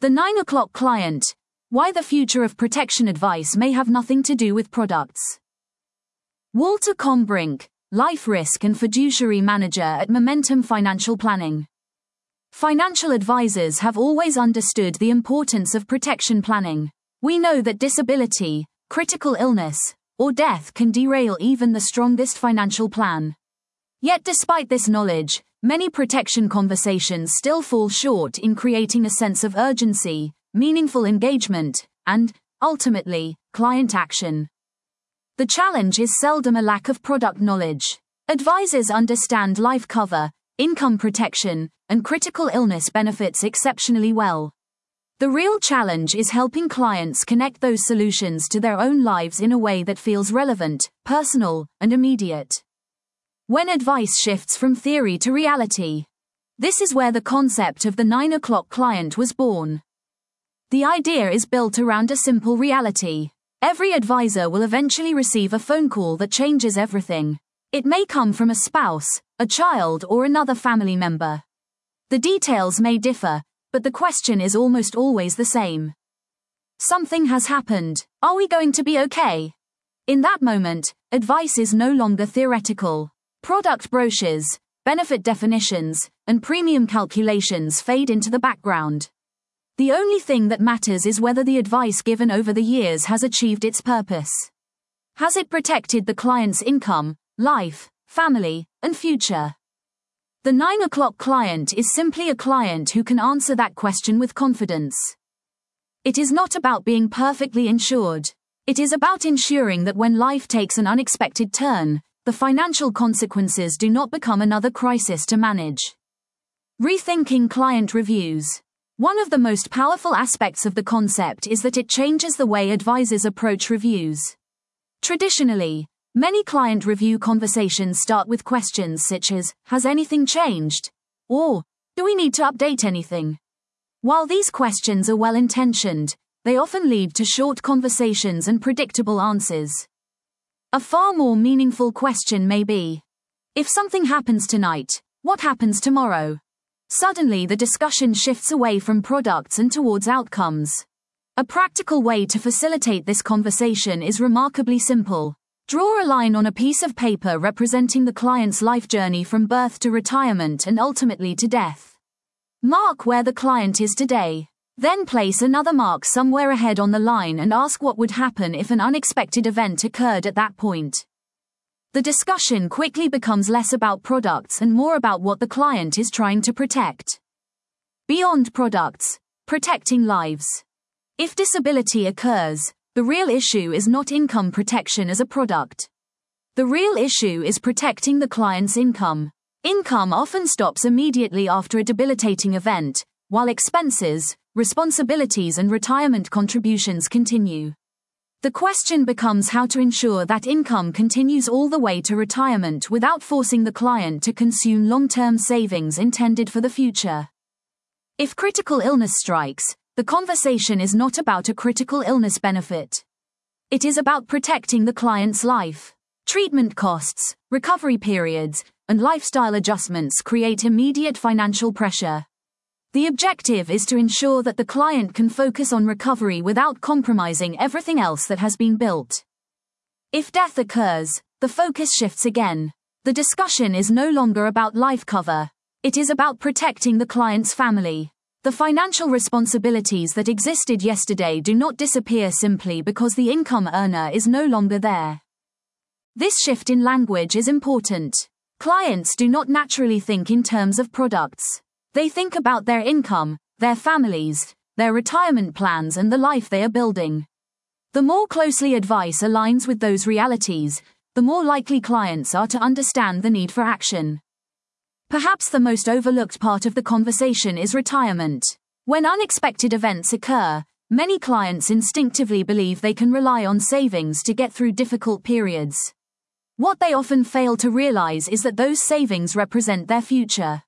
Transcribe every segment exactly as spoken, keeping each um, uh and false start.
The nine o'clock client. Why the future of protection advice may have nothing to do with products. Walter Combrink, Life Risk and Fiduciary Manager at Momentum Financial Planning. Financial advisors have always understood the importance of protection planning. We know that disability, critical illness, or death can derail even the strongest financial plan. Yet despite this knowledge, many protection conversations still fall short in creating a sense of urgency, meaningful engagement, and, ultimately, client action. The challenge is seldom a lack of product knowledge. Advisors understand life cover, income protection, and critical illness benefits exceptionally well. The real challenge is helping clients connect those solutions to their own lives in a way that feels relevant, personal, and immediate. When advice shifts from theory to reality. This is where the concept of the nine o'clock client was born. The idea is built around a simple reality. Every advisor will eventually receive a phone call that changes everything. It may come from a spouse, a child, or another family member. The details may differ, but the question is almost always the same. Something has happened. Are we going to be okay? In that moment, advice is no longer theoretical. Product brochures, benefit definitions, and premium calculations fade into the background. The only thing that matters is whether the advice given over the years has achieved its purpose. Has it protected the client's income, life, family, and future? The nine o'clock client is simply a client who can answer that question with confidence. It is not about being perfectly insured. It is about ensuring that when life takes an unexpected turn, the financial consequences do not become another crisis to manage. Rethinking client reviews. One of the most powerful aspects of the concept is that it changes the way advisors approach reviews. Traditionally, many client review conversations start with questions such as, "Has anything changed?" or, "Do we need to update anything?" While these questions are well-intentioned, they often lead to short conversations and predictable answers. A far more meaningful question may be, if something happens tonight, what happens tomorrow? Suddenly the discussion shifts away from products and towards outcomes. A practical way to facilitate this conversation is remarkably simple. Draw a line on a piece of paper representing the client's life journey from birth to retirement and ultimately to death. Mark where the client is today. Then place another mark somewhere ahead on the line and ask what would happen if an unexpected event occurred at that point. The discussion quickly becomes less about products and more about what the client is trying to protect. Beyond products, protecting lives. If disability occurs, the real issue is not income protection as a product. The real issue is protecting the client's income. Income often stops immediately after a debilitating event, while expenses, responsibilities and retirement contributions continue. The question becomes how to ensure that income continues all the way to retirement without forcing the client to consume long-term savings intended for the future. If critical illness strikes, the conversation is not about a critical illness benefit. It is about protecting the client's life. Treatment costs, recovery periods, and lifestyle adjustments create immediate financial pressure. The objective is to ensure that the client can focus on recovery without compromising everything else that has been built. If death occurs, the focus shifts again. The discussion is no longer about life cover. It is about protecting the client's family. The financial responsibilities that existed yesterday do not disappear simply because the income earner is no longer there. This shift in language is important. Clients do not naturally think in terms of products. They think about their income, their families, their retirement plans and the life they are building. The more closely advice aligns with those realities, the more likely clients are to understand the need for action. Perhaps the most overlooked part of the conversation is retirement. When unexpected events occur, many clients instinctively believe they can rely on savings to get through difficult periods. What they often fail to realize is that those savings represent their future.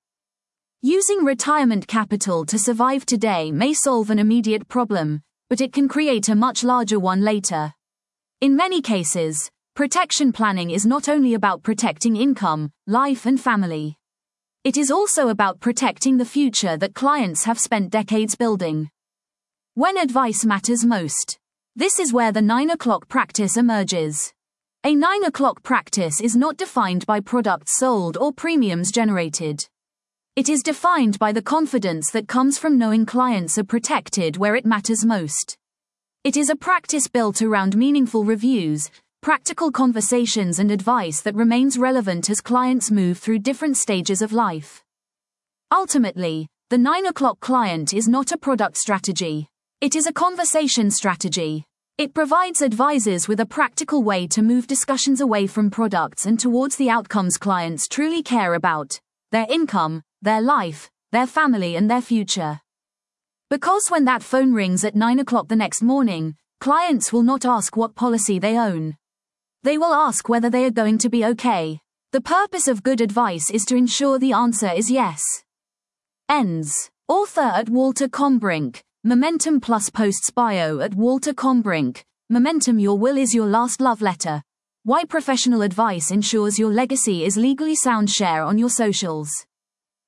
Using retirement capital to survive today may solve an immediate problem, but it can create a much larger one later. In many cases, protection planning is not only about protecting income, life and family. It is also about protecting the future that clients have spent decades building. When advice matters most. This is where the nine o'clock practice emerges. A nine o'clock practice is not defined by products sold or premiums generated. It is defined by the confidence that comes from knowing clients are protected where it matters most. It is a practice built around meaningful reviews, practical conversations and advice that remains relevant as clients move through different stages of life. Ultimately, the nine o'clock client is not a product strategy. It is a conversation strategy. It provides advisors with a practical way to move discussions away from products and towards the outcomes clients truly care about: their income, their life, their family and their future. Because when that phone rings at nine o'clock the next morning, clients will not ask what policy they own. They will ask whether they are going to be okay. The purpose of good advice is to ensure the answer is yes. Ends. Author at Walter Combrink. Momentum Plus posts bio at Walter Combrink. Momentum. Your will is your last love letter. Why professional advice ensures your legacy is legally sound. Share on your socials.